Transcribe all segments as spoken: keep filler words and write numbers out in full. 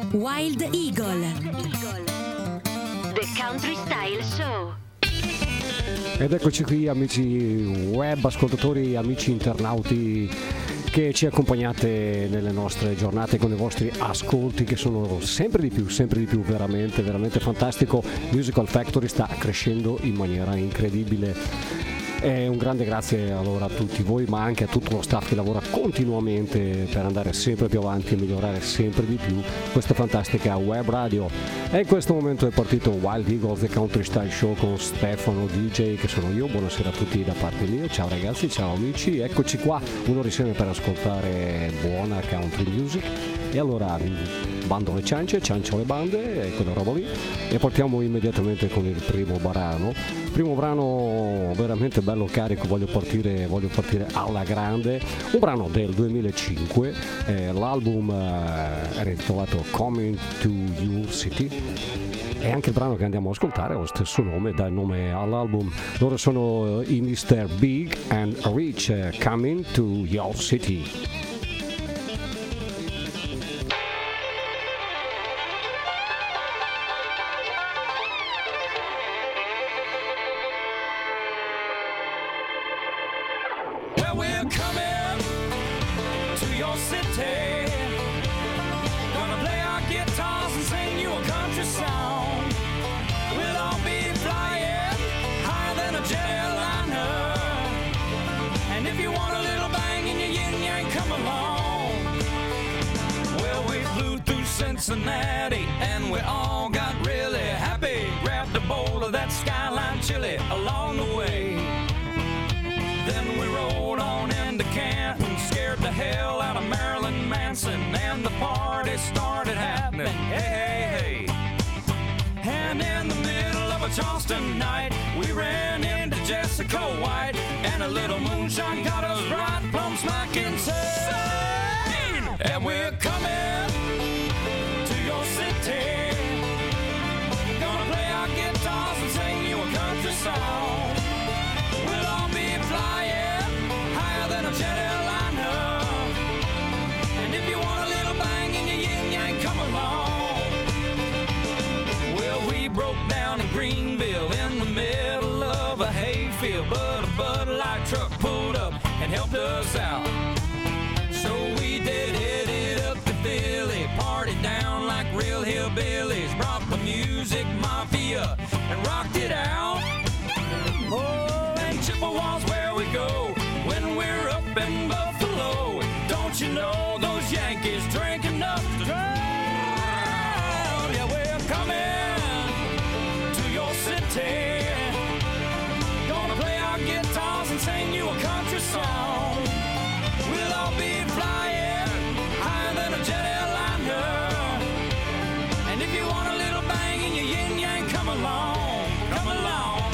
Wild Eagle, The Country Style Show. Ed eccoci qui, amici web, ascoltatori, amici internauti che ci accompagnate nelle nostre giornate con i vostri ascolti che sono sempre di più, sempre di più, veramente, veramente fantastico. Musical Factory sta crescendo in maniera incredibile. E un grande grazie allora a tutti voi, ma anche a tutto lo staff che lavora continuamente per andare sempre più avanti e migliorare sempre di più questa fantastica web radio. E in questo momento è partito Wild Eagles, The Country Style Show con Stefano D J, che sono io. Buonasera a tutti da parte mia, ciao ragazzi, ciao amici, eccoci qua, un'ora insieme per ascoltare buona country music. E allora bando le ciance, ciancio le bande e quella roba lì, e partiamo immediatamente con il primo brano. Primo brano veramente bello carico, voglio partire, voglio partire alla grande. Un brano del duemilacinque, eh, l'album eh, era intitolato Coming to Your City. E anche il brano che andiamo a ascoltare ha lo stesso nome, dà il nome all'album. Loro sono i mister Big and Rich, eh, Coming to Your City. Cincinnati, and we all got really happy. Grabbed a bowl of that Skyline chili along the way. Then we rode on into Canton, scared the hell out of Marilyn Manson, and the party started happening. Hey, hey, hey. And in the middle of a Charleston night, we ran into Jessica White, and a little moonshine got us right plumb smack insane. And we're coming city, gonna play our guitars and sing you a country song. We'll all be flying higher than a jet airliner, and if you want a little bang in your yin yang, come along. Well, we broke down in Greenville in the middle of a hayfield, but a Bud Light truck pulled up and helped us out. So we did hit it up to Philly, party down like real hillbillies, brought the music mafia and rocked it out. Oh, and Chippewa's where we go when we're up in Buffalo. Don't you know those Yankees drink enough to drown? Yeah, we're coming to your city, gonna play our guitars and sing you a country song. We'll all be flying higher than a jet airliner, and if you want a little bang in your yin yang, come along, come along.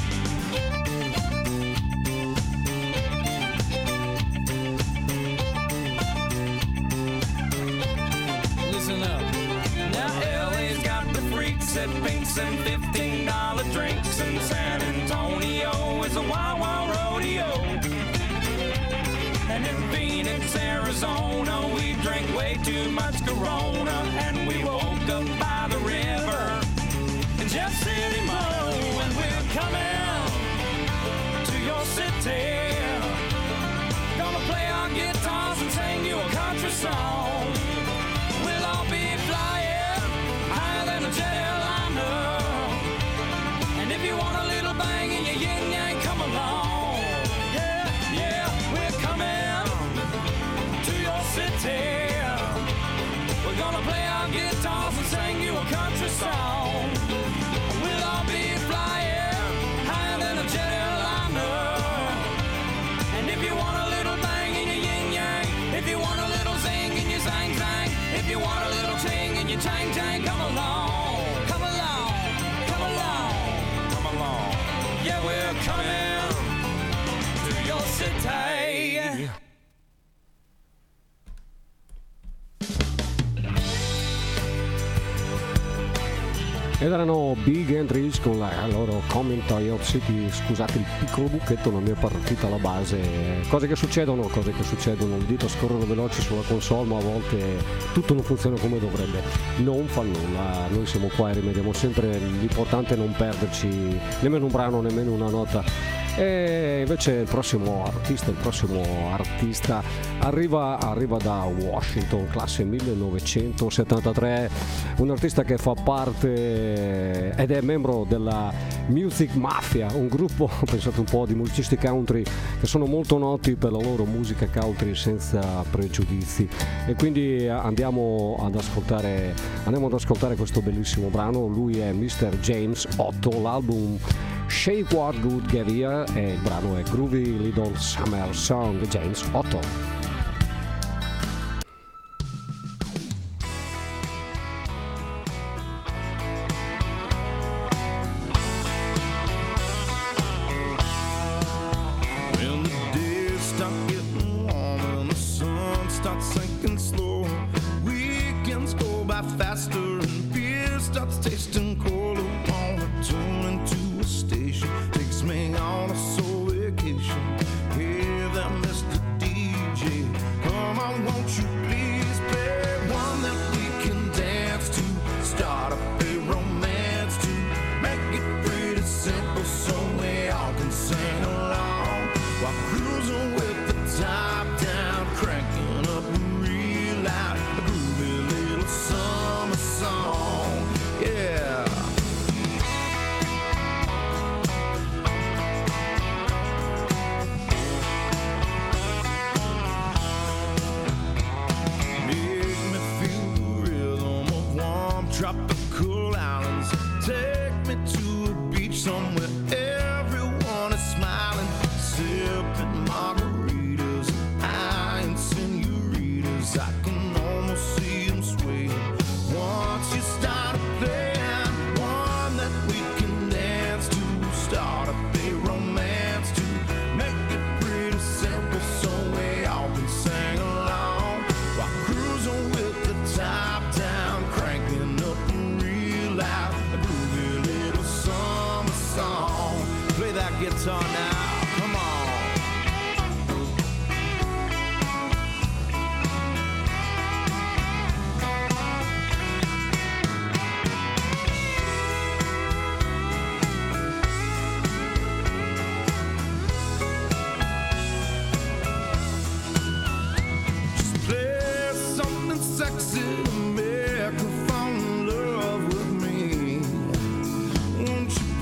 Listen up. Now L A's got the freaks that pinks and fifteen dollar drinks, and San Antonio is a wild, wild rodeo. And in Phoenix, Arizona, we drank way too much Corona, and we woke up by the river in Jeff City, Mo, and we're coming to your city, gonna play our guitars and sing you a country song. We'll all be flying higher than a jet airliner, and if you want a little bang in your yin yang, come along. Yeah, yeah, we're coming to your city. We're gonna play our guitars and sing you a country song. We'll all be flying higher than a jet airliner, and if you want a little bang in your yin yang, if you want a little zing in your zang zang, if you want a little ching in your chang chang, come along, come along, come along, come along. Yeah, we're coming to your city. Ed erano Big and Rich con la loro Coming to Your City. Scusate il piccolo buchetto, non mi è partita la base. Cose che succedono, cose che succedono, le dita scorrono veloci sulla console, ma a volte tutto non funziona come dovrebbe. Non fa nulla, noi siamo qua e rimediamo sempre, l'importante è non perderci nemmeno un brano, nemmeno una nota. E invece il prossimo artista, il prossimo artista arriva, arriva da Washington, classe millenovecentosettantatré, un artista che fa parte ed è membro della Music Mafia, un gruppo, pensate un po', di musicisti country che sono molto noti per la loro musica country senza pregiudizi. E quindi andiamo ad ascoltare, andiamo ad ascoltare questo bellissimo brano. Lui è mister James Otto, l'album Shake What Good Get Here e il brano è Groovy Little Summer Song, James Otto. When the days start getting warm and the sun starts sinking slow, weekends go by faster and beer starts tasting colder. Wanna tune into a station, takes me on a soul vacation. Hey there, Mister D J, come on, won't you please play one that we can dance to, start up a romance to, make it pretty simple so we all can sing along while cruising with the top down, cranking up real loud, a groovy little summer song, yeah. Tropical islands, take me to a beach somewhere everyone is smiling, sipping margaritas, eyeing senoritas. I can almost see them swaying once you start playing one that we can dance to, start up a romance to, make it pretty simple so we all can sing along while cruising with the top down, cranking up real loud, a groovy little summer song. Play that guitar now, come on. Just play something sexy to make me fall in love with me. Won't you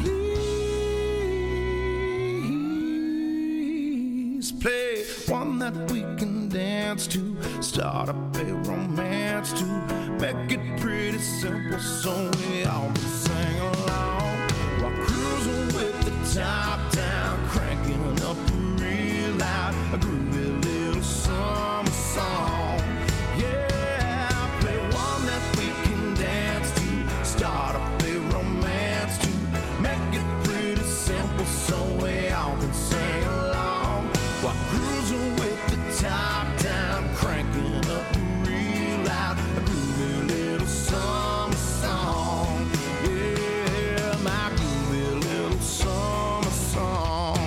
please play one that we can dance to, start up a romance to, make it pretty simple so we all can sing along while cruising with the top down, cranking up real loud, a groovy little summer song, yeah. Play one that we can dance to, start up a romance to, make it pretty simple so we all can sing along while cruising with the top down, cranking up real loud, a groovy little summer song, yeah, my groovy little summer song.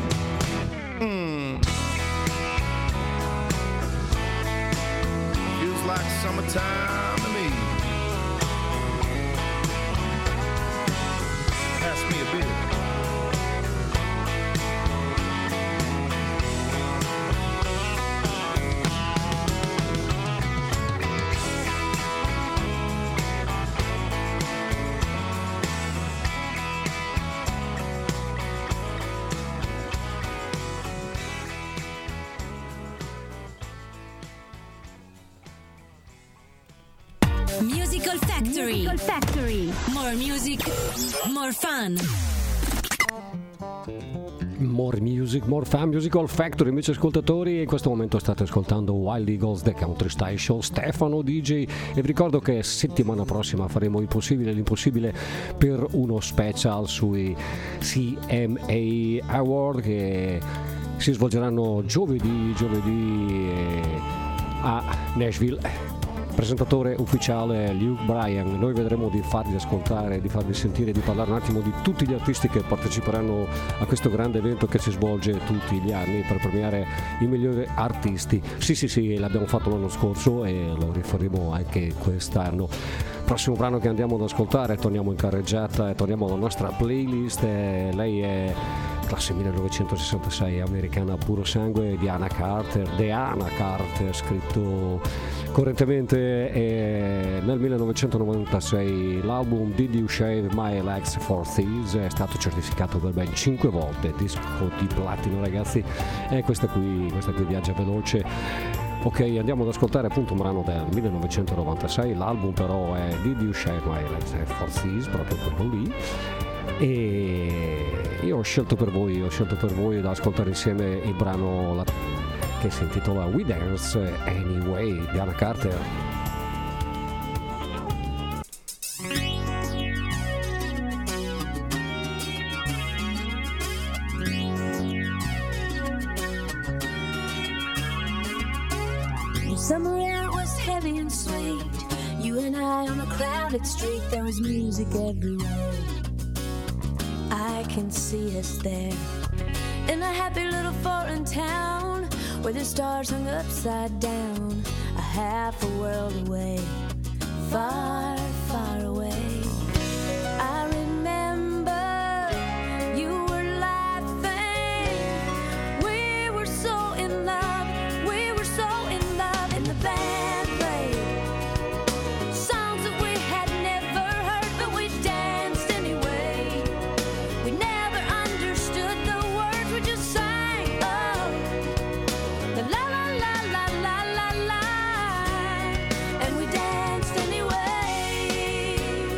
Mm. Feels like summertime to me. Pass me a beer. Musical Factory. Musical Factory. More music, more fun. More music, more fun, Musical Factory, amici ascoltatori. In questo momento state ascoltando Wild Eagles, The Country Style Show, Stefano D J, e vi ricordo che settimana prossima faremo il possibile e l'impossibile per uno special sui C M A Award che si svolgeranno giovedì, giovedì a Nashville. presentatore ufficiale Luke Bryan. Noi vedremo di farvi ascoltare, di farvi sentire, di parlare un attimo di tutti gli artisti che parteciperanno a questo grande evento che si svolge tutti gli anni per premiare i migliori artisti. Sì sì sì, l'abbiamo fatto l'anno scorso e lo rifaremo anche quest'anno. Prossimo brano che andiamo ad ascoltare, torniamo in carreggiata e torniamo alla nostra playlist. E lei è classe millenovecentosessantasei, americana puro sangue, Diana Carter, Deana Carter, scritto correntemente eh, nel millenovecentonovantasei. L'album Did You Shave My Legs for Thieves è stato certificato per ben cinque volte disco di platino, ragazzi, e questa qui, questa qui viaggia veloce. Ok, andiamo ad ascoltare appunto un brano del millenovecentonovantasei, l'album però è Did You Shave My Legs for Thieves, proprio quello lì. E io ho scelto per voi, ho scelto per voi da ascoltare insieme il brano la, che si intitola We Dance Anyway, Diana Carter. Summer air was heavy and sweet. You and I on a crowded street. There was music everywhere. I can see us there in a happy little foreign town where the stars hung upside down, a half a world away, far, far away. I remember you were laughing. We were so in love. We were so in love. And the band played songs that we had never heard, but we danced anyway. We never understood the words, we just sang. Oh, the la la la la la la la. And we danced anyway.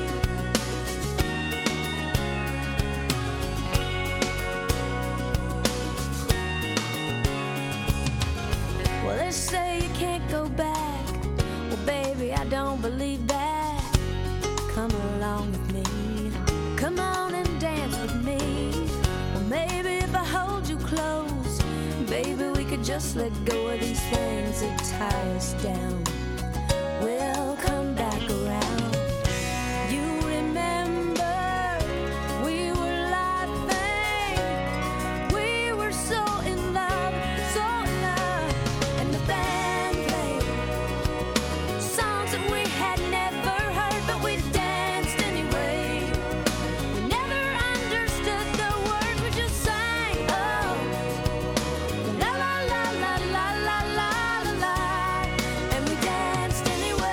Well, they say you can't go back. Well, baby, I don't believe that. Come along with me. Come on and dance with me. Well, maybe if I hold you close, baby, we could just let go of these things that tie us down. We'll come back around. You remember we were laughing. We were so in love, so in love. And the band played songs that we had never heard, but we danced anyway. We never understood the words, we just sang. Oh, la la la la la la la la la. And we danced anyway.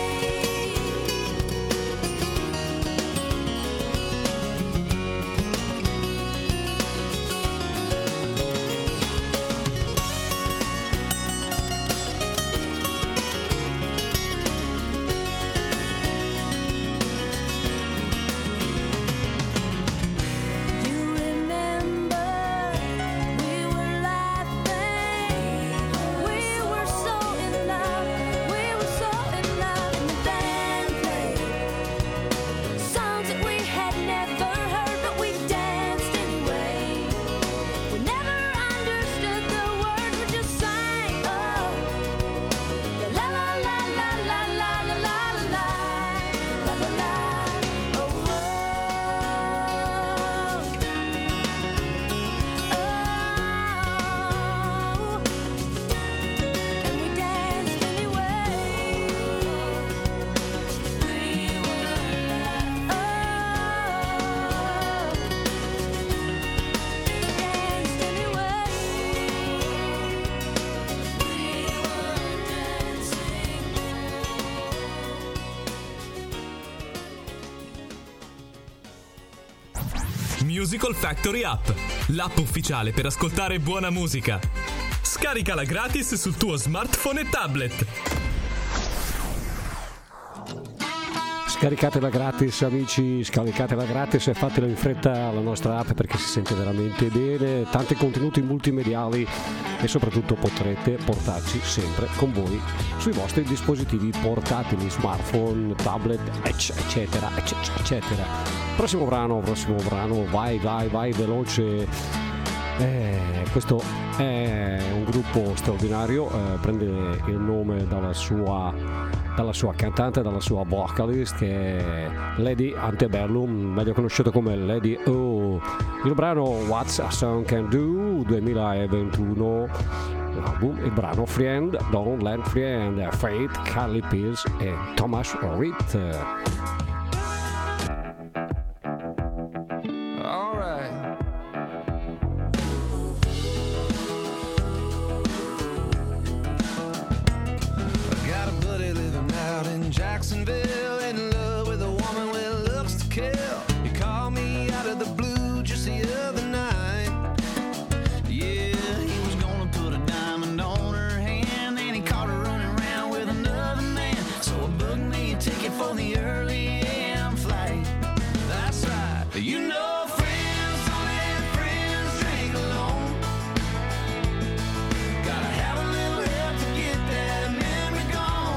You remember we were laughing. We were so in love. We were so in love. And the band played songs that we had never heard, but we danced anyway. We never understood the words, we just sang. Oh, la la la la la la la la la la la la la. Oh, oh, oh. And we danced anyway. We were oh, danced anyway. We were dancing. Musical Factory App, l'app ufficiale per ascoltare buona musica. Scaricala gratis sul tuo smartphone e tablet. Scaricatela gratis, amici, scaricatela gratis e fatela in fretta la nostra app perché si sente veramente bene, tanti contenuti multimediali e soprattutto potrete portarci sempre con voi sui vostri dispositivi portatili, smartphone, tablet, eccetera, eccetera. Prossimo brano, prossimo brano, vai, vai, vai, veloce. Eh, questo è un gruppo straordinario, eh, prende il nome dalla sua, dalla sua cantante, dalla sua vocalist, che è Lady Antebellum, meglio conosciuta come Lady O. Il brano What's a Song Can Do duemilaventuno, l'album, il brano Friend, Don't Let Friend, Faith, Carly Pierce e Thomas Rhett. Jacksonville, in love with a woman with looks to kill. He called me out of the blue just the other night. Yeah, he was gonna put a diamond on her hand, then he caught her running around with another man. So I booked me a ticket for the early A M flight. That's right, you know friends don't let friends drink alone. Gotta have a little help to get that memory gone.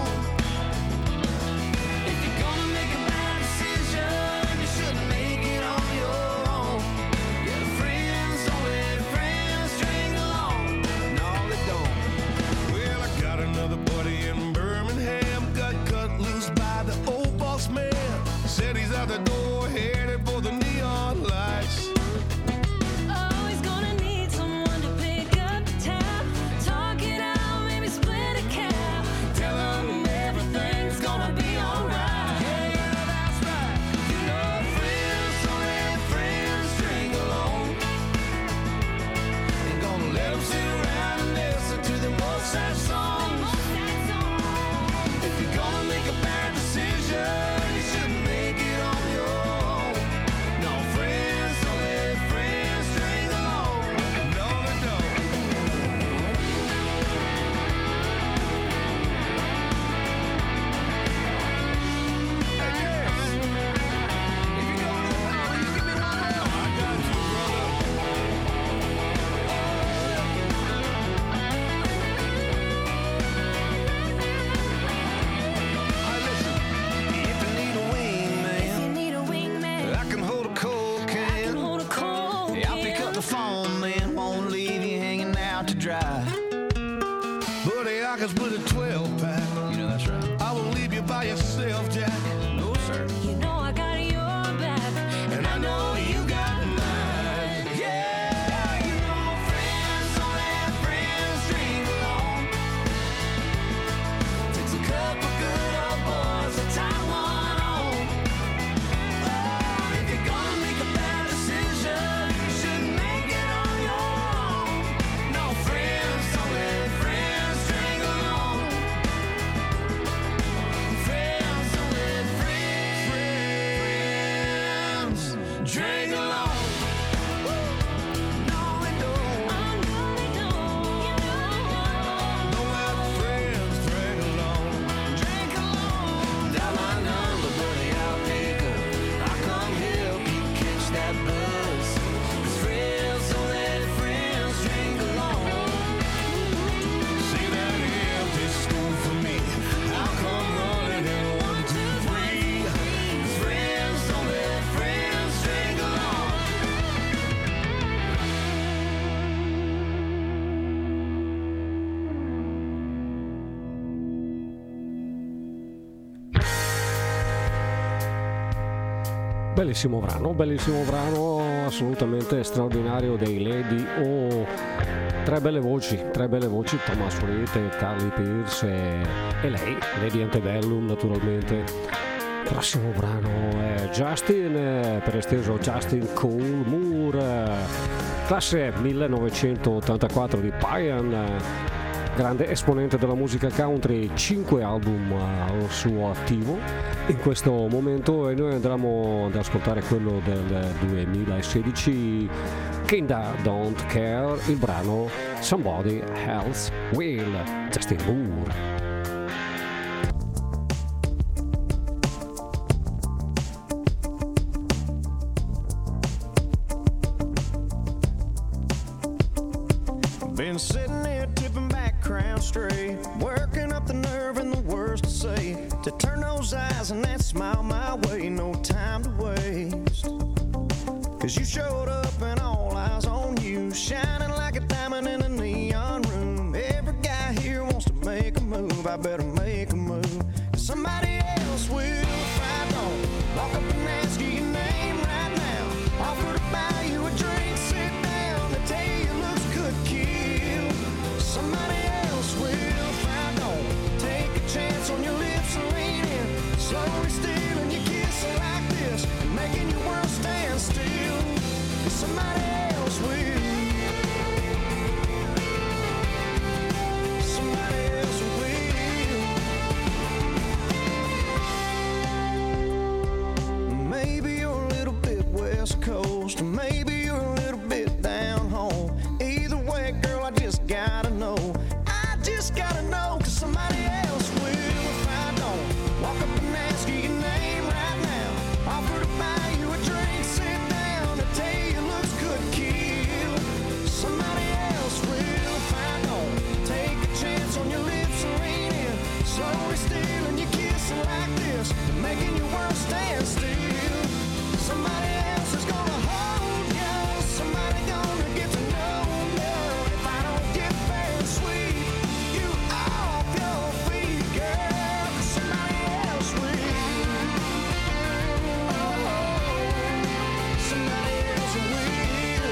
Said he's out the door, headed for the neon lights. Oh, he's gonna need someone to pick up the tab, talk it out, maybe split a cab. Tell him everything's gonna be alright. Yeah, yeah, that's right. You know friends don't let friends drink alone. Ain't gonna let them sit around and listen to the most sad songs. If you're gonna make a bad decision, with a twelve pack. You know that's right. I won't leave you by yourself, Jack. No, sir. You know I got your back, and I know you got mine. Yeah, you know friends don't let friends drink alone. Takes a couple good old boys to tie one on. Oh, if you're gonna make a bad decision, you shouldn't make it on your own. No friends don't let friends drink alone. Friends don't let friends drink alone. No, they don't. I know they don't. You know. Don't let friends drink alone. Drink alone. Dial my number, buddy, I'll pick up. I'll come help you catch that buzz. 'Cause friends don't let friends drink alone. See that empty school for me. I'll come running in one, two, three. 'Cause friends don't let friends drink alone. Bellissimo brano, bellissimo brano, assolutamente straordinario dei Lady O. Tre belle voci, tre belle voci, Thomas Rhett, Carly Pierce e, e lei, Lady Antebellum naturalmente. Il prossimo brano è Justin, eh, per esteso Justin Cole Moore, classe millenovecentottantaquattro di Payne, grande esponente della musica country, cinque album al suo attivo in questo momento, e noi andremo ad ascoltare quello del duemilasedici, Kinda Don't Care, il brano Somebody Else Will, Justin Moore. Been sitting here tipping back crown straight, working up the nerve and the words to say, to turn those eyes and that smile my way, no time to waste. Cause you showed up and all eyes on you, shine I better make a move. 'Cause somebody else will if I don't walk up and ask you your name right now. Offer to buy you a drink, sit down, to tell you it looks good, kill. Somebody else will if I don't take a chance on your lips and lean in, slowly stealing your kiss like this, and making your world stand still. 'Cause somebody else will. Coast, or maybe you're a little bit down home. Either way, girl, I just gotta know. I just gotta know, 'cause somebody else will if I don't walk up and ask you your name right now. Offer to buy you a drink, sit down, to tell you it looks good, kill. Somebody else will if I don't take a chance on your lips and lean in, slowly stealing your kiss like this, making your world stand still. Somebody else is gonna hold you, somebody gonna get to know you. If I don't get fair and sweet you off your feet, girl, somebody else will. Oh, somebody else will.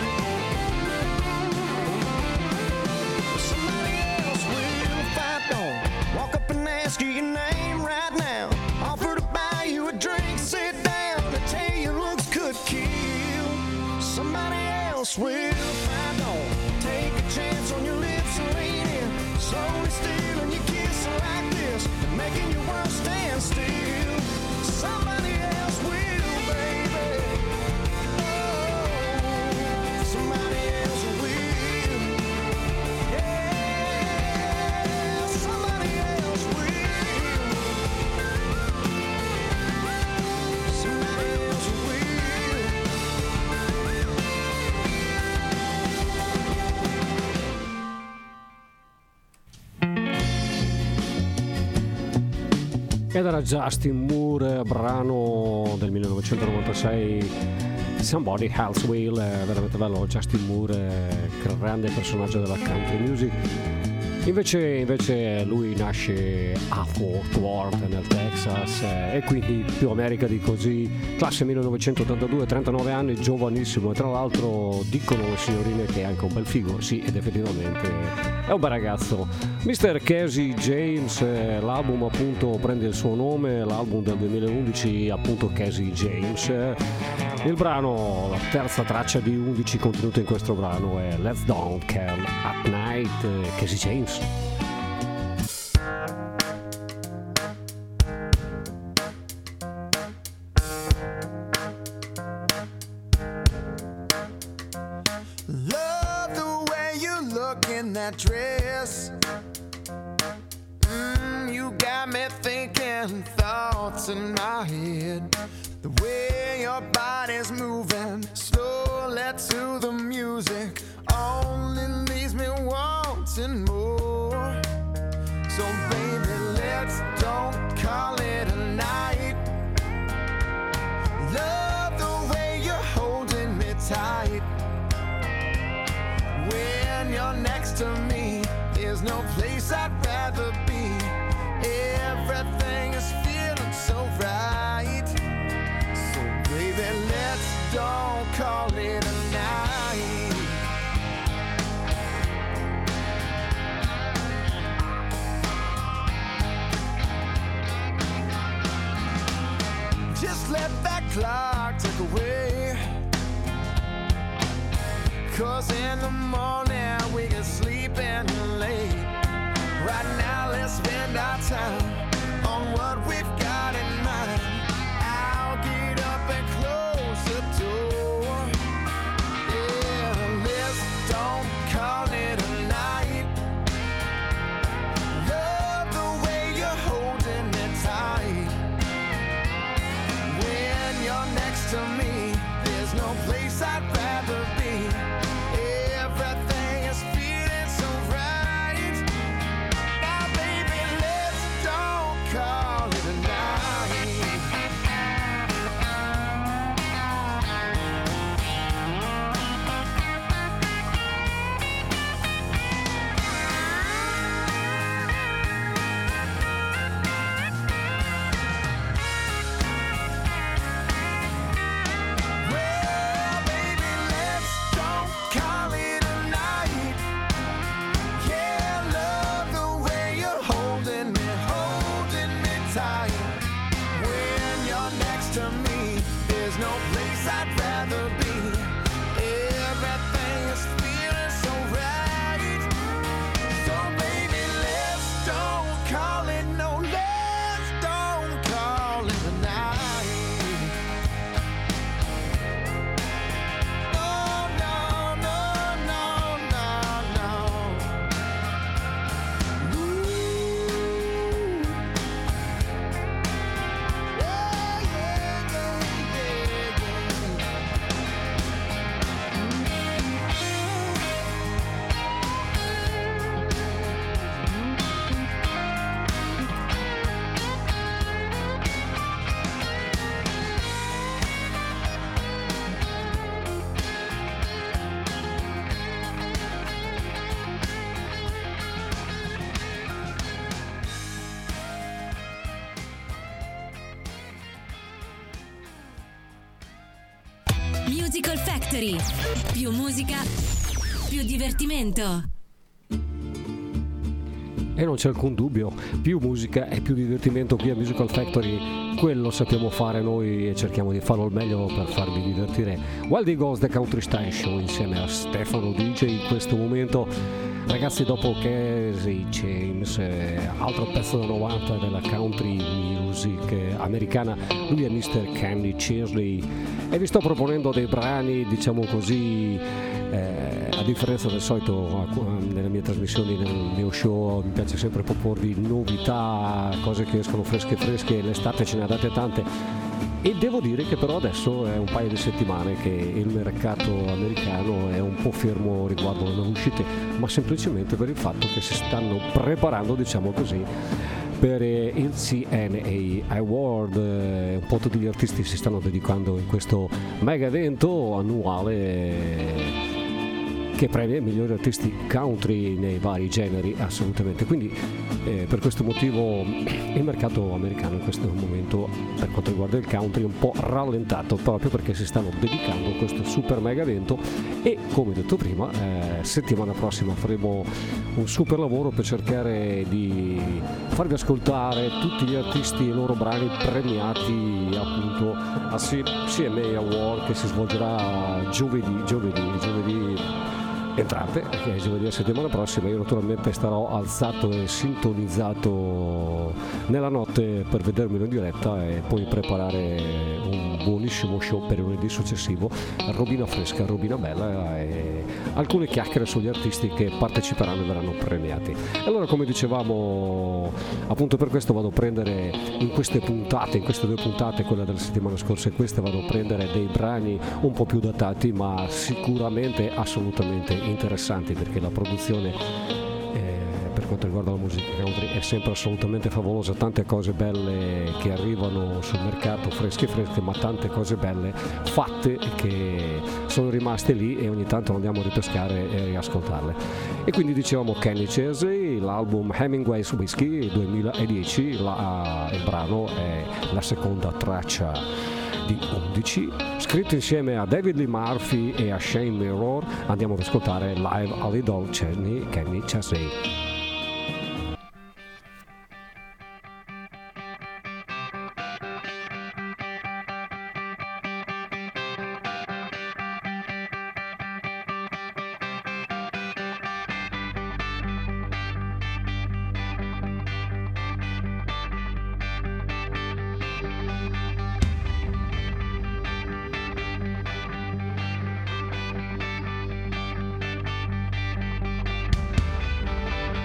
Somebody else will if I don't walk up and ask you your name right now. Offer to buy you a drink, sit down, to tell you looks good, kill. Somebody else will if I don't take a chance on your lips and lean in, slowly stealing your kiss like this, and making your world stand still. Somebody else will, baby. Oh, somebody else will. Yeah, somebody else will. Somebody else will. Ed era Justin Moore, brano del millenovecentonovantasei, Somebody Else Will, veramente bello. Justin Moore, grande personaggio della country music. Invece, invece lui nasce a Fort Worth nel Texas, eh, e quindi più America di così, classe millenovecentottantadue, trentanove anni, giovanissimo, e tra l'altro dicono le signorine che è anche un bel figo, sì, ed effettivamente è un bel ragazzo. mister Casey James, eh, l'album appunto prende il suo nome, l'album del duemilaundici appunto Casey James. Il brano, la terza traccia di undici contenute in questo brano è Let's Don't Care at Night, eh, Casey James. Love the way you look in that dress. Mm, you got me thinking thoughts in my head. The way your body's moving slowly to the music only leaves me wanting more. So baby, let's don't call it a night. Love the way you're holding me tight. When you're next to me, there's no place I'd rather be. Everything is feeling so right. So baby, let's don't call it a night. Just let that clock tick away. 'Cause in the morning we can sleep in late. Right now let's spend our time on what we've got in mind. I'll get up and close the door. Yeah, let's don't call it a night. Love the way you're holding me tight. When you're next to me, there's no place I'd rather be. Everything is feeling so right. Now baby, let's don't call Musical Factory. Più musica, più divertimento. E non c'è alcun dubbio, più musica e più divertimento qui a Musical Factory, quello sappiamo fare noi e cerchiamo di farlo al meglio per farvi divertire. Wild Eagles The Country Style Show insieme a Stefano D J in questo momento. Ragazzi, dopo Casey James, eh, altro pezzo da novanta della country music eh, americana, lui è mister Kenny Chesley e vi sto proponendo dei brani, diciamo così, eh, a differenza del solito nelle mie trasmissioni, nel mio show, mi piace sempre proporvi novità, cose che escono fresche fresche, l'estate ce ne ha date tante. E devo dire che però adesso è un paio di settimane che il mercato americano è un po' fermo riguardo alle nuove uscite, ma semplicemente per il fatto che si stanno preparando, diciamo così, per il C N A Award. Un po' tutti gli artisti si stanno dedicando in questo mega evento annuale che premia i migliori artisti country nei vari generi, assolutamente. Quindi eh, per questo motivo il mercato americano in questo momento, per quanto riguarda il country, è un po' rallentato, proprio perché si stanno dedicando a questo super mega evento. E come detto prima, eh, settimana prossima faremo un super lavoro per cercare di farvi ascoltare tutti gli artisti e i loro brani premiati appunto al C M A Award, che si svolgerà giovedì giovedì giovedì entrate, che è giovedì la settimana prossima. Io naturalmente starò alzato e sintonizzato nella notte per vedermelo in diretta e poi preparare un buonissimo show per il lunedì successivo, robina fresca, robina bella e alcune chiacchiere sugli artisti che parteciperanno e verranno premiati. Allora, come dicevamo, appunto per questo vado a prendere in queste puntate, in queste due puntate, quella della settimana scorsa e queste, vado a prendere dei brani un po' più datati ma sicuramente assolutamente interessanti, perché la produzione eh, per quanto riguarda la musica country è sempre assolutamente favolosa, tante cose belle che arrivano sul mercato fresche fresche, ma tante cose belle fatte che sono rimaste lì e ogni tanto andiamo a ripescare e riascoltarle. E quindi dicevamo Kenny Chesney, l'album Hemingway's Whiskey duemiladieci, la, il brano è la seconda traccia di undici, scritto insieme a David Lee Murphy e a Shane Mirror. Andiamo ad ascoltare live all'Idol Kenny Chesney. Thank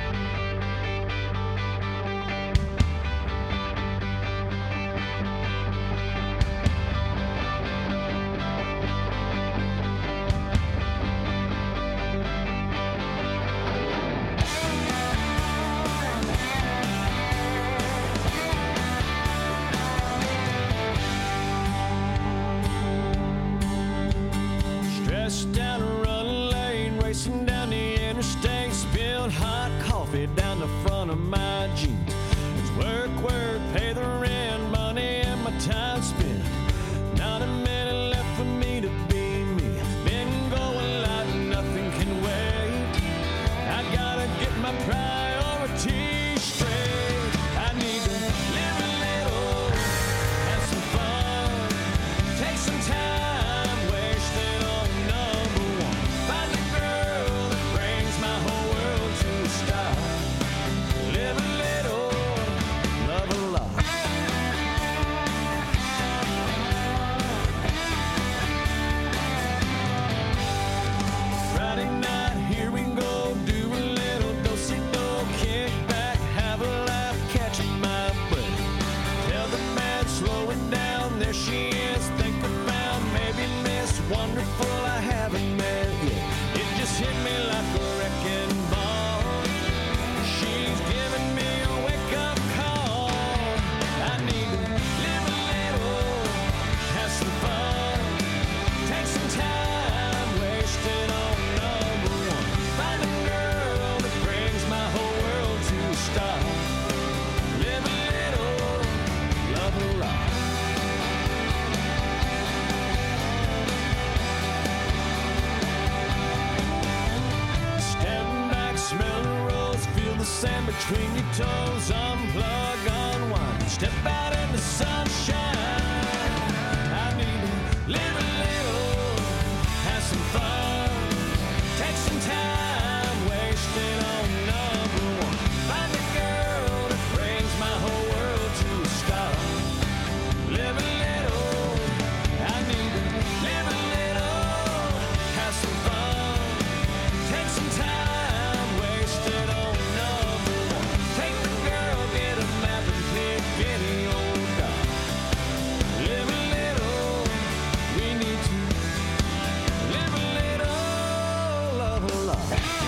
toes, unplug, unwind, step out in the sunshine. I need to live a little, have some fun, take some time, wasted on number one. Find a girl that brings my whole world to a stop. Live a little, I need to live a little, have some fun, take some time, wasted on number one. Take the girl, get a map and pick any old dog. Live a little, we need to live a little, love a lot.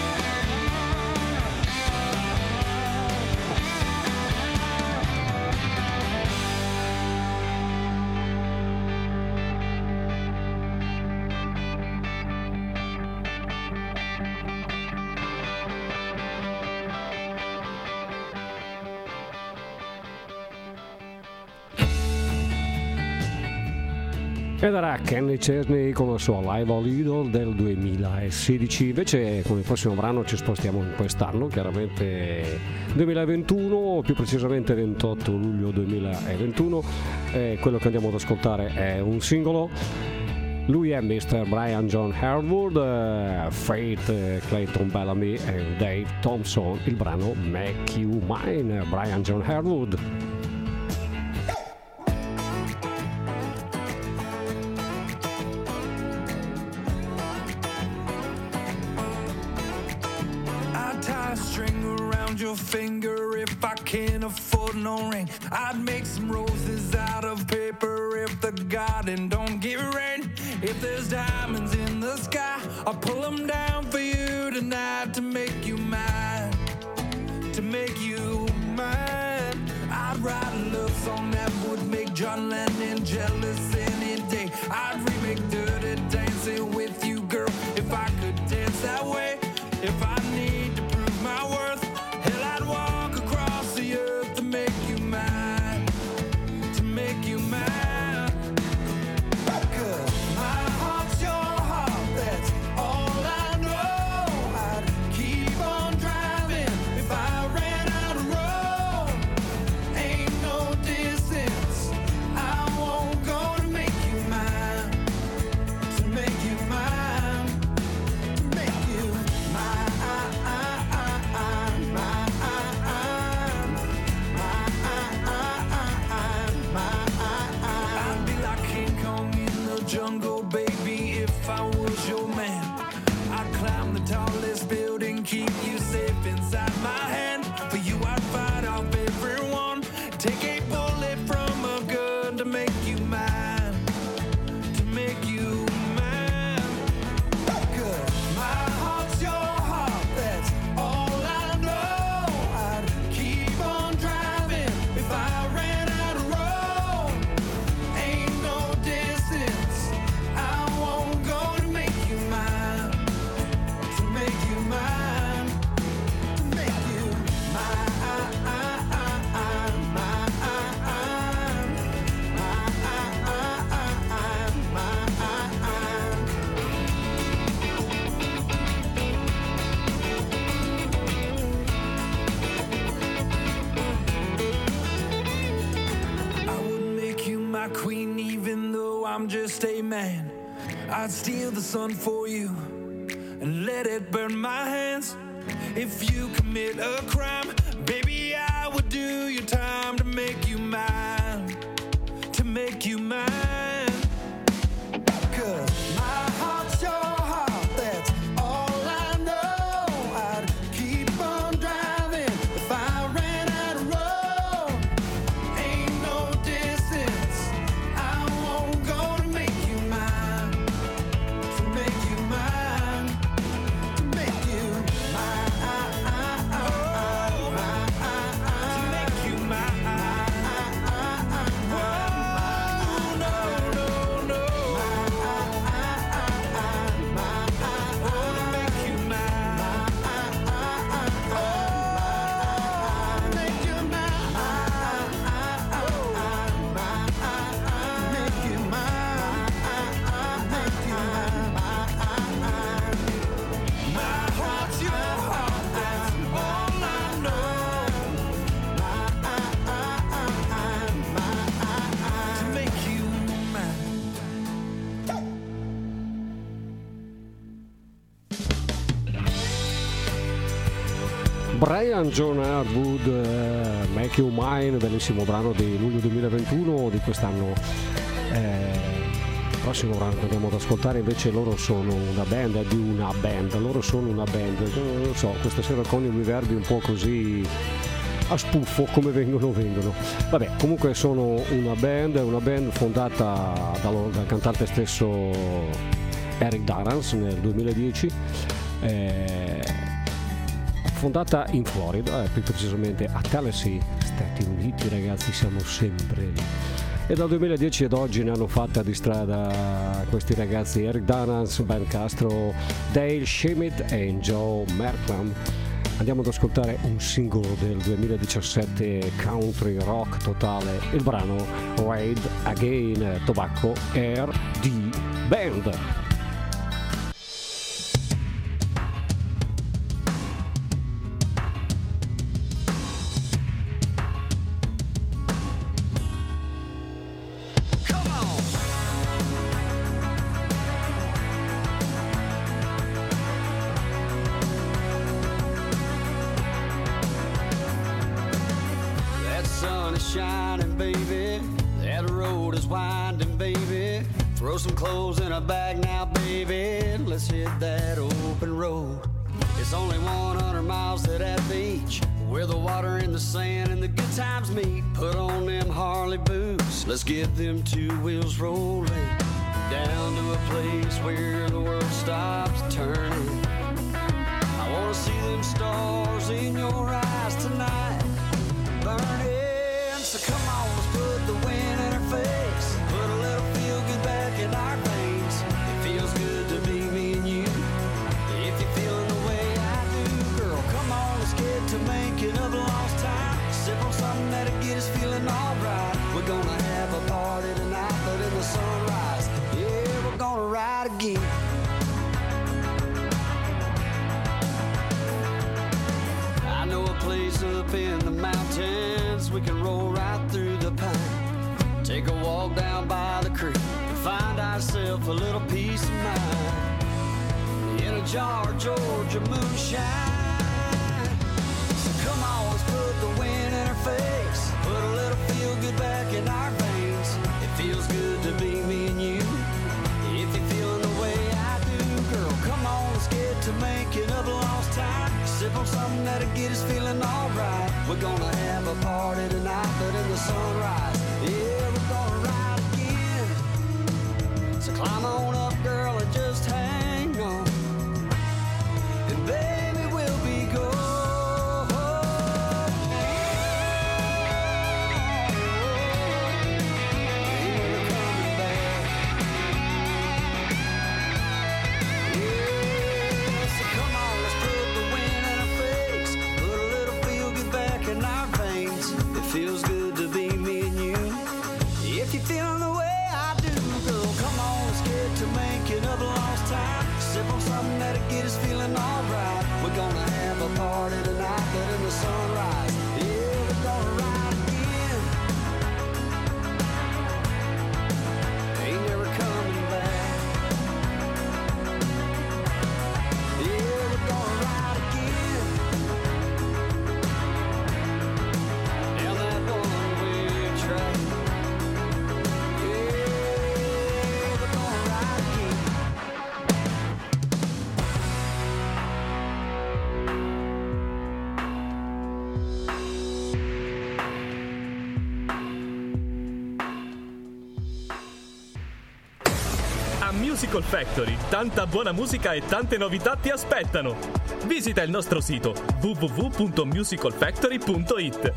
Ed era Kenny Chesney con la sua Live All Idol del duemilasedici. Invece con il prossimo brano ci spostiamo in quest'anno, chiaramente duemilaventuno, più precisamente ventotto luglio duemilaventuno. E quello che andiamo ad ascoltare è un singolo. Lui è mister Brian John Harewood, uh, Faith uh, Clayton Bellamy e Dave Thompson. Il brano Make You Mine, Brian John Harewood. I'd tie a string around your finger if I can't afford no ring. I'd make some roses out of paper if the garden don't give rain. If there's diamonds in the sky, I'll pull them down for you tonight to make you mine, to make you mine. I'd write a love song that would make John Lennon jealous any day. I'd remake Dirty Dancing with you, girl, if I could dance that way. If I need to prove my worth, hell, I'd walk across the earth to make you mine, to make you mine. 'Cause my heart's your heart, that's all I know. I'd keep on driving if I ran out of road. Ain't no distance I won't go to make you mine, to make you mine, to make you mine. I'd be like King Kong in the jungle, baby, if I was your man. I'd climb the tallest building, keep you safe inside my hand. For you I'd fight off everyone, take a bullet from a gun to make you mine, to make you mine. 'Cause my heart's your heart, that's all I know. I'd keep on driving if I ran out of road. Ain't no distance I won't go to make you mine, to make you mine, to make you mine, mine, I would make you my queen even though I'm just a man. I'd steal the sun for you and let it burn my hands. If you commit a crime, baby, I would do your time to make you mine, to make you mine. 'Cause my heart's your heart, that's all I know. I'd keep on driving if I ran out of road. Ain't no distance I won't go to make you mine, to make you mine, to make you mine, to make you mine. Brian John Hardwood, uh, Make You Mine, bellissimo brano di luglio duemilaventuno di quest'anno. Eh, il prossimo brano che andiamo ad ascoltare invece, loro sono una band di una band, loro sono una band, non lo so, questa sera con i riverbi un po' così a spuffo come vengono vengono. Vabbè, comunque sono una band, una band fondata dal, dal cantante stesso Eric Durance nel duemiladieci. Eh, fondata in Florida, più precisamente a Tallahassee, Stati Uniti, ragazzi, siamo sempre lì. E dal duemiladieci ad oggi ne hanno fatta di strada questi ragazzi: Eric Durance, Ben Castro, Dale Schmidt e Joe Merklam. Andiamo ad ascoltare un singolo del duemiladiciassette, country rock totale, il brano Ride Again, Tobacco R D Band. Shining, baby, that road is winding, baby. Throw some clothes in a bag now, baby. Let's hit that open road. It's only one hundred miles to that beach, where the water and the sand and the good times meet. Put on them Harley boots, let's get them two wheels rolling down to a place where the world stops turning. I wanna see them stars in your eyes tonight, burning. So come on, let's put the wind in our face, put a little feel good back in our veins. It feels good to be me and you, if you're feeling the way I do. Girl, come on, let's get to making up lost time. Sip on something that'll get us feeling alright. We're gonna have a party tonight, but in the sunrise, yeah, we're gonna ride again. I know a place up in the mountains we can roll right through the pine, take a walk down by the creek and find ourselves a little peace of mind in a jar of Georgia moonshine. So come on, let's put the wind in our face, put a little feel good back in our veins. It feels good to be me and you, if you're feeling the way I do. Girl, come on, let's get to making up lost time. Sip on something that'll get us feeling alright. We're gonna have a party tonight, but in the sunrise, yeah, we're gonna ride again. So climb on up, girl, and just hang on, and baby, we'll be gone. Feels good to be me and you, if you're feeling the way I do. Girl, come on, let's get to making up lost time. Sip on something that'll get us feeling alright. We're gonna have a party tonight, but in the sunrise, yeah, we're gonna ride again. Ain't never coming back. Yeah, we're gonna ride again. Down that one-way track. Yeah, we're gonna ride again. A Musical Factory, tanta buona musica e tante novità ti aspettano. Visita il nostro sito w w w punto musical factory punto i t.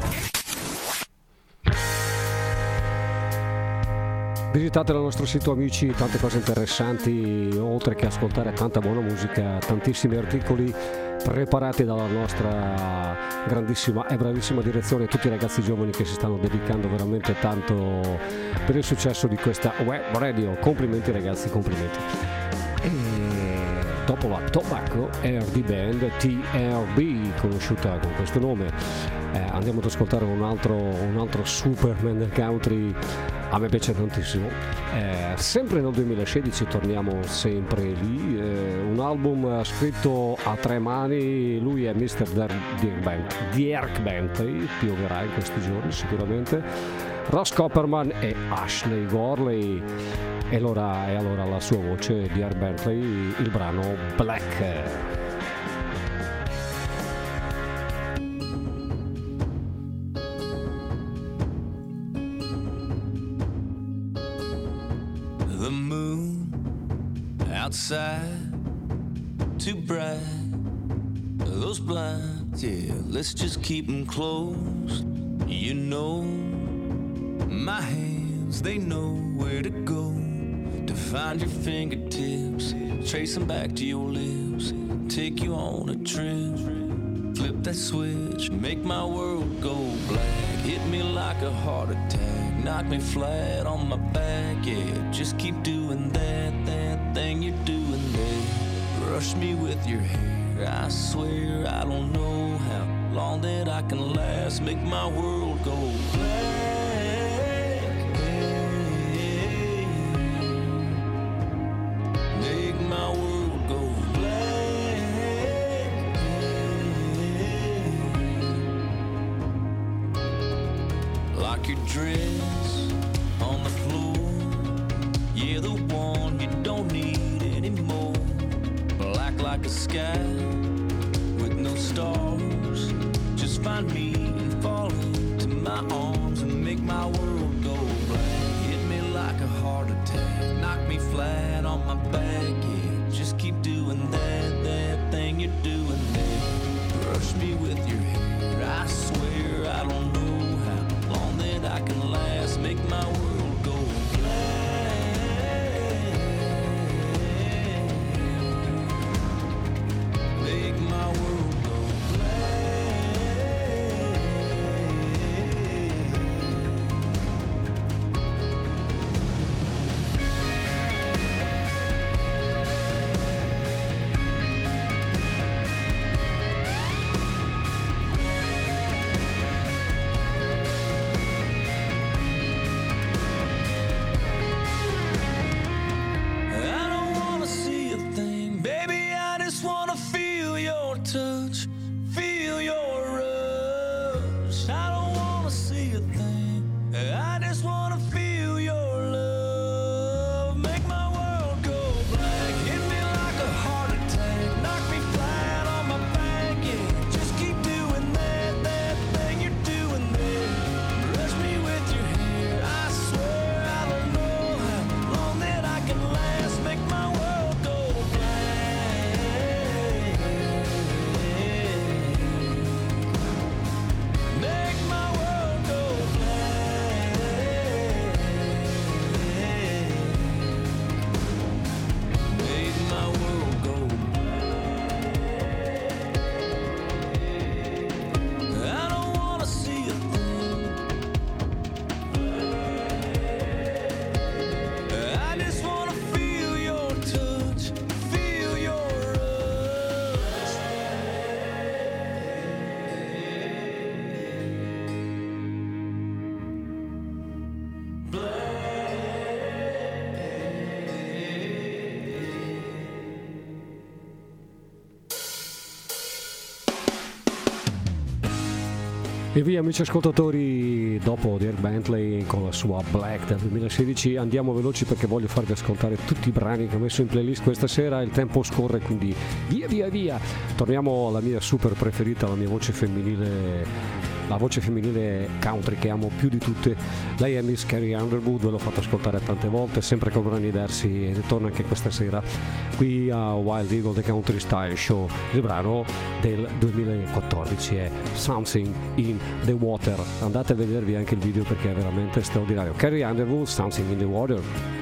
Visitate il nostro sito, amici, tante cose interessanti, oltre che ascoltare tanta buona musica, tantissimi articoli preparati dalla nostra grandissima e bravissima direzione, tutti i ragazzi giovani che si stanno dedicando veramente tanto per il successo di questa web radio. Complimenti ragazzi, complimenti. E dopo la Tobacco R D Band, T R B, conosciuta con questo nome, eh, andiamo ad ascoltare un altro, un altro Superman del country, a me piace tantissimo. Eh, sempre nel duemilasedici torniamo sempre lì, eh, un album scritto a tre mani, lui è mister Dirk Bentley, Dirk Bentley, pioverà in questi giorni sicuramente, Ross Copperman e Ashley Gorley, e allora, e allora la sua voce, Dirk Bentley, il brano Black. The moon outside, too bright. Those blinds, yeah, let's just keep them closed. You know, my hands, they know where to go to find your fingertips, trace them back to your lips, take you on a trip, flip that switch, make my world go black, hit me like a heart attack, knock me flat on my back, yeah, just keep doing that, that thing you're doing there, rush me with your hair, I swear I don't know how long that I can last, make my world go black, hey, make my world go black, hey, like your dress on the floor, yeah, the one you don't need anymore, black like a sky with no stars, just find me and fall into my arms and make my world go black, hit me like a heart attack, knock me flat on my back, yeah, just keep doing that, that thing you're doing there, rush me with your hair, I swear I don't know how long that I can last, make my world go black, make my world go I don't wanna see a thing, baby, I just wanna feel your touch, feel your rush. I don't wanna see a thing, I just wanna feel your love, make my world go black, hit me like a heart attack, knock me flat on my back, yeah, just keep doing that, that thing you're doing there, brush me with your hair, I swear I don't know how long that I can last, make my world go black, make my world go black, make my world go black. I don't wanna see a thing, I just wanna feel your touch, feel your rush. E via amici ascoltatori, dopo Dirk Bentley con la sua Black del duemilasedici andiamo veloci perché voglio farvi ascoltare tutti i brani che ho messo in playlist questa sera, il tempo scorre, quindi via via via. Torniamo alla mia super preferita, la mia voce femminile, la voce femminile country che amo più di tutte. Lei è Miss Carrie Underwood, ve l'ho fatto ascoltare tante volte, sempre con brani diversi, e ritorna anche questa sera qui a Wild Eagle The Country Style Show. Il brano del duemilaquattordici è Something in the Water, andate a vedervi anche il video perché è veramente straordinario. Carrie Underwood, Something in the Water.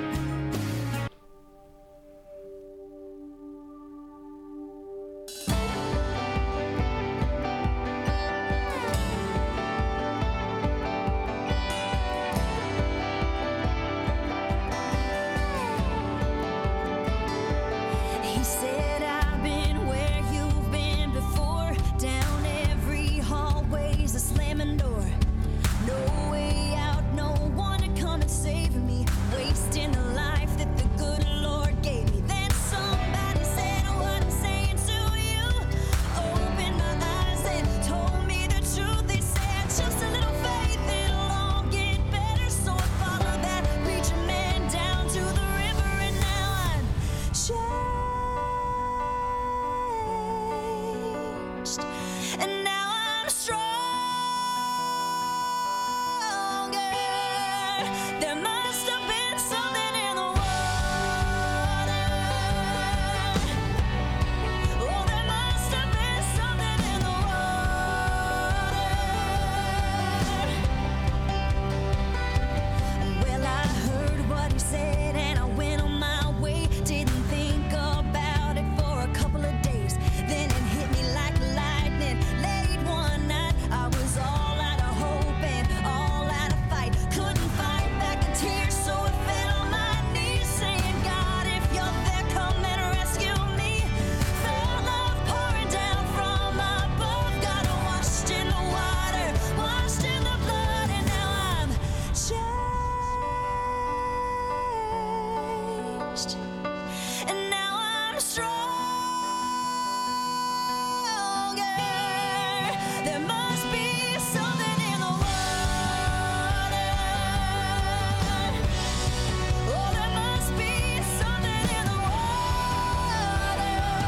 He said, I've been where you've been before, down every hallway's a slamming door. No way out, no one to come and save There must have been something in the water. Oh, there must have been something in the water. Well, I heard what he said and I went on my way. Didn't think about it for a couple of days. Then it hit me like lightning. Late one night, I was all out of hope and all out of fight. Couldn't fight back the tears, so I fell on my knees, saying, God, if you're there, come and rescue me. Felt love pouring down from above. Got washed in the water, washed in the blood, and now I'm changed. And now I'm stronger. There must be something in the water. Oh, there must be something in the water.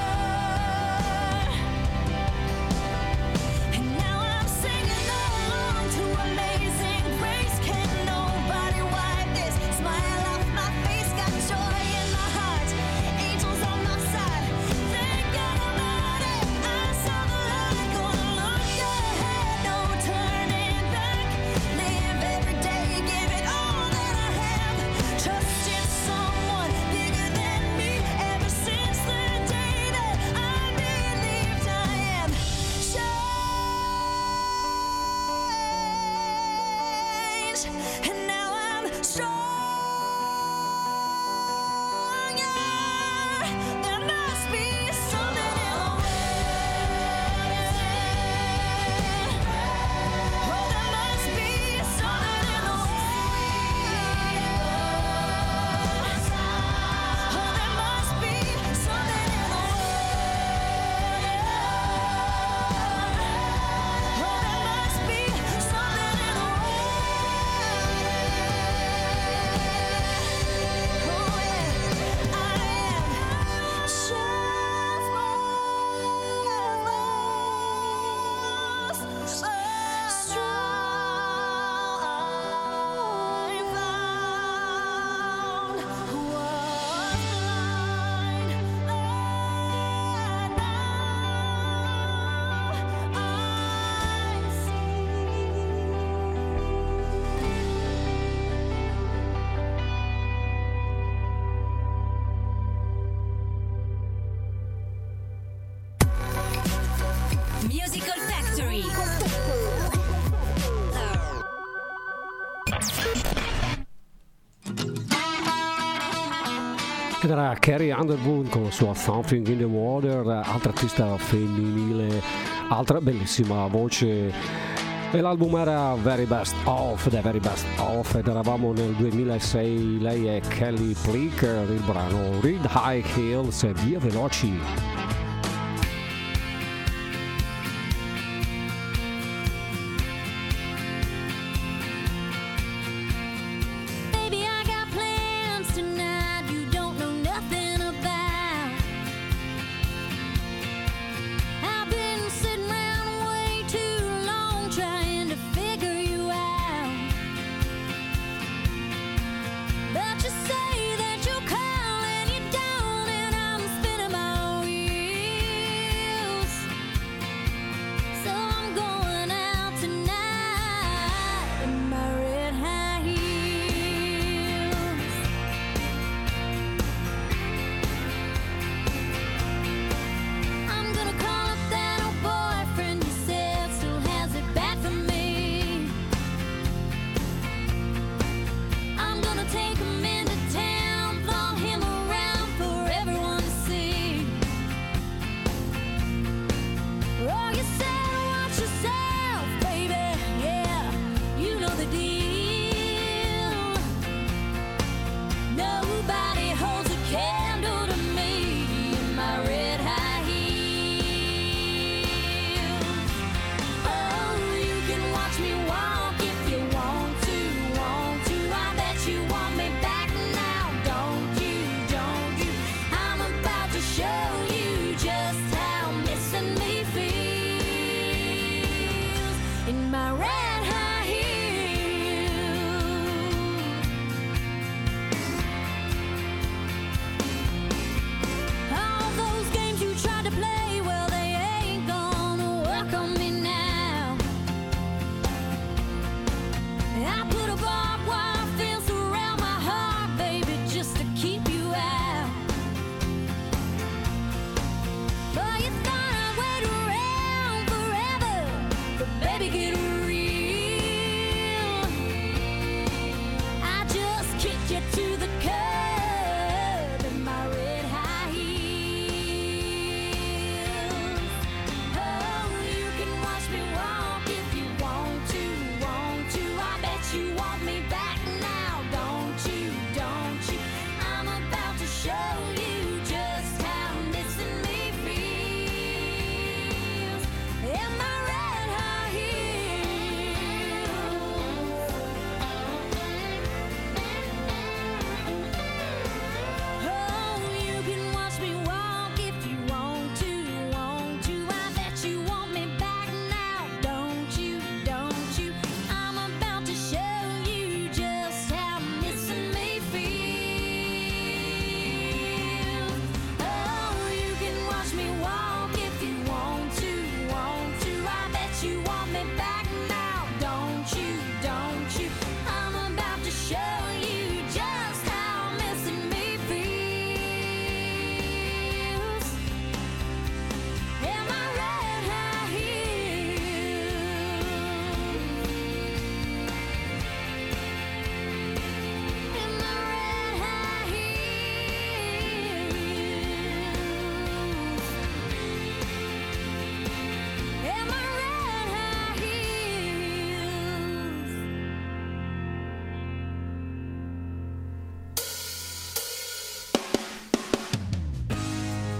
And now I'm singing along to Amazing Grace. Can nobody wipe this smile off my face? Got joy in my heart, angels on my side. Thank God I'm out it. I saw the light. Gonna look ahead, no turning back. Live every day, give it all that I have. Trust in someone bigger than me. Ever since the day that I believed I am changed. And now I'm stronger. There must be something in the water. Oh, there must be something in the water. Oh, there must be something in the water. Oh, there must be something in the water. Oh, yeah, I am just so strong. I found was blind, and now I see. Musical Factory. Ed era Carrie Underwood con la sua Something in the Water, altra artista femminile, altra bellissima voce. E l'album era Very Best Of, The Very Best Of, ed eravamo nel duemilasei. Lei è Kelly Plicker, il brano Reed High Hills e Via Veloci. Baby, I got plans tonight you don't know nothing about. I've been sitting around way too long trying to figure you out. But you say that you'll call and you don't, and I'm spinning my wheels.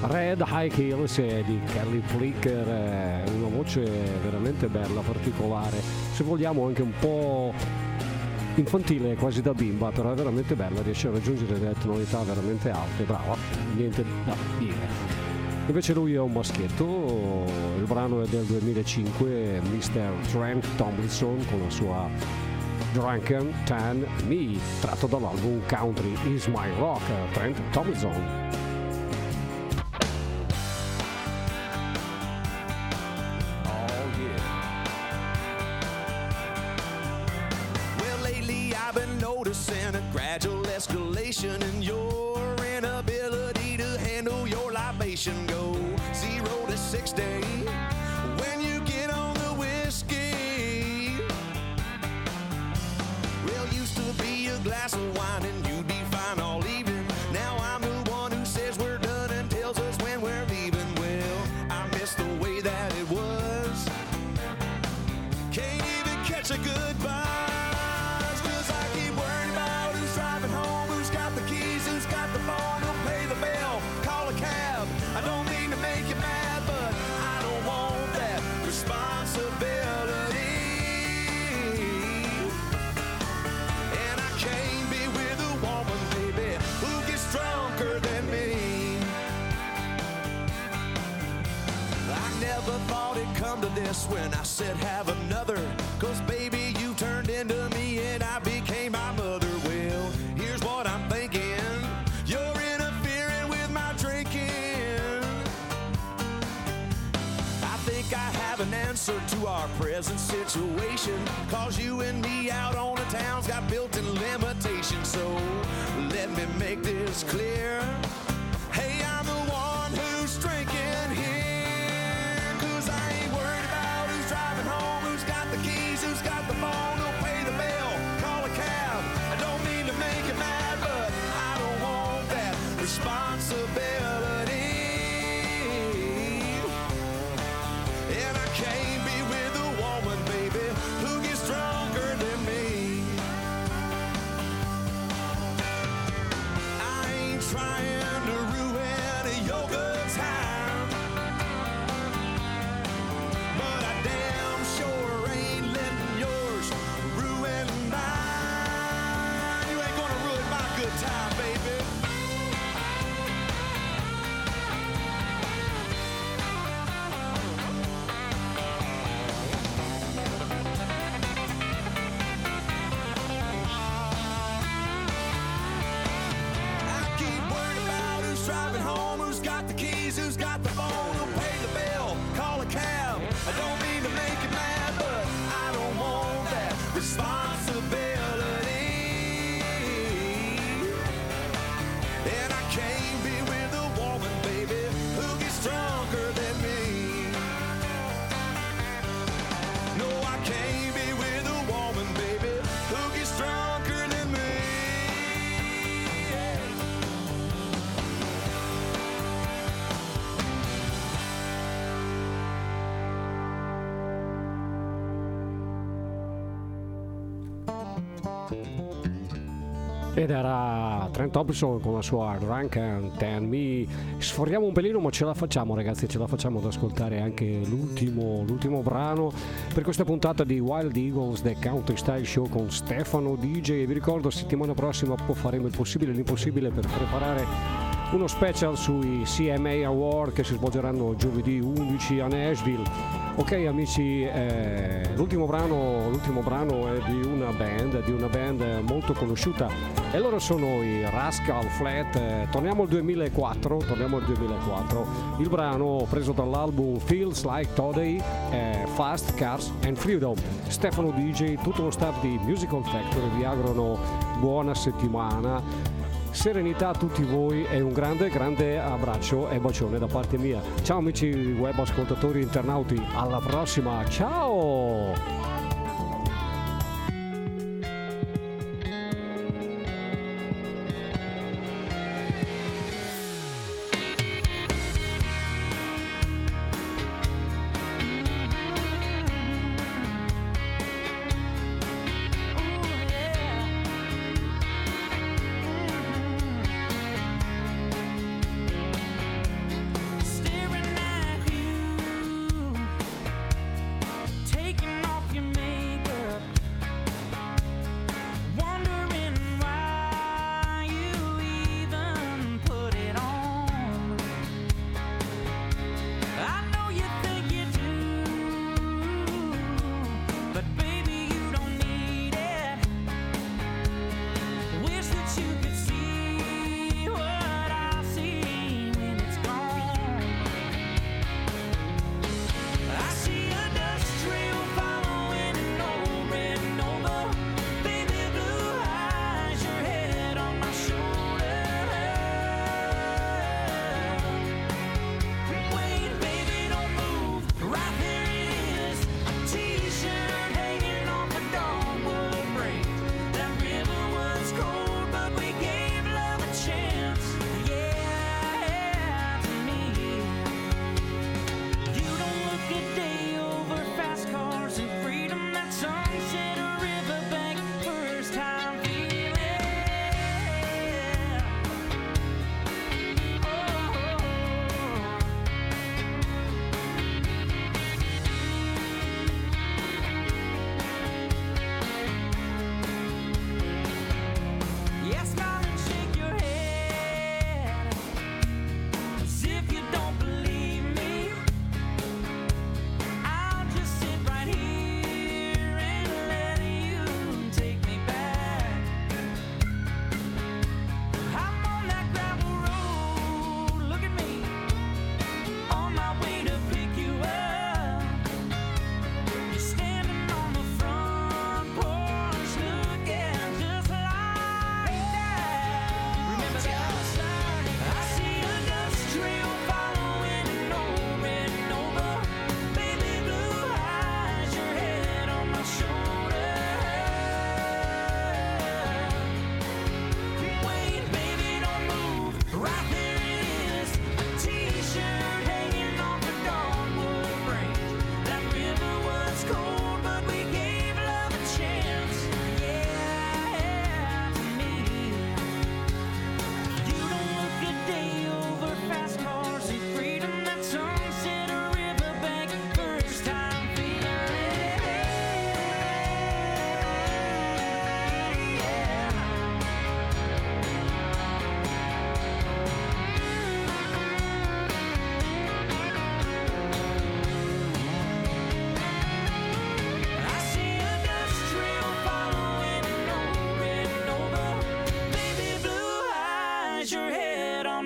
Red High Heels di Kelly Flicker, eh, una voce veramente bella, particolare, se vogliamo anche un po' infantile, quasi da bimba, però è veramente bella, riesce a raggiungere delle tonalità veramente alte, brava, niente da dire. Invece lui è un maschietto, il brano è del duemilacinque, mister Trent Tomlinson con la sua Drunken Tan Me, tratto dall'album Country Is My Rock, Trent Tomlinson. Noticing a gradual escalation in your inability to handle your libation. Go zero to sixty when you get on the whiskey. Well, used to be a glass of wine and you'd be fine all evening. Now I'm the one who says we're done and tells us when we're leaving. Well, I miss the way that it was. Can't even catch a goodbye. To this when I said have another, cause baby you turned into me and I became my mother. Well, here's what I'm thinking, you're interfering with my drinking. I think I have an answer to our present situation, cause you and me out on the town's got built-in limitations. So let me make this clear, hey, I'm the one who's drinking here. Who's got the phone, who'll pay the bill, call a cab. I don't mean to make you mad, but I don't want that responsibility. And I can't be with a woman, baby, who gets drunker than me. I ain't trying to ruin your good time, but I damn sure ain't letting yours ruin mine. You ain't gonna ruin my good time, baby. I keep worried about who's driving home, who's got the keys, who's got the phone, who'll pay the bill, call a cab. I don't mean to make you mad, but I don't want that responsibility. And I can't be with a woman, baby, who gets drunker than me. No, I can't be with a woman, baby, who gets drunker than me. Ed era Trent Tomlinson con la sua Drunken Tan Me. Sforiamo un pelino, ma ce la facciamo, ragazzi, ce la facciamo ad ascoltare anche l'ultimo, l'ultimo brano per questa puntata di Wild Eagles The Country Style Show con Stefano D J. E vi ricordo, settimana prossima faremo il possibile e l'impossibile per preparare uno special sui C M A Award che si svolgeranno giovedì undici a Nashville. Ok amici, eh, l'ultimo brano, l'ultimo brano è di una band, di una band molto conosciuta, e loro sono i Rascal Flatts. Eh, torniamo al duemilaquattro, torniamo al duemilaquattro. Il brano preso dall'album Feels Like Today, eh, Fast Cars and Freedom. Stefano D J, tutto lo staff di Musical Factory vi augurano buona settimana. Serenità a tutti voi e un grande grande abbraccio e bacione da parte mia. Ciao amici web ascoltatori internauti, alla prossima, ciao!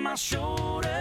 my shoulder.